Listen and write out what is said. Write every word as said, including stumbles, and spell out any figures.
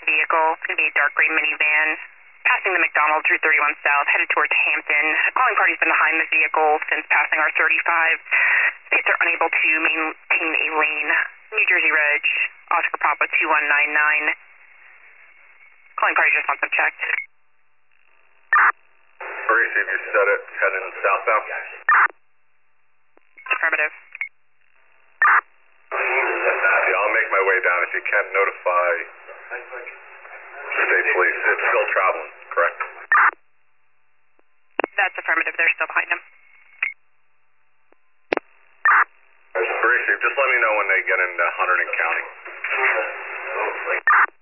vehicle. It's going to be a dark gray minivan, passing the McDonald's Route thirty-one South, headed towards Hampton. Calling party's been behind the vehicle since passing R thirty-five. States are unable to maintain a lane. New Jersey Reg, Oscar Papa two one nine nine. Calling party just wants them checked. Maurice, if you set it, heading southbound. Affirmative. Yeah, I'll make my way down. If you can, notify state police. It's still traveling, correct? That's affirmative. They're still behind him. Maurice, just let me know when they get into Hunterdon County.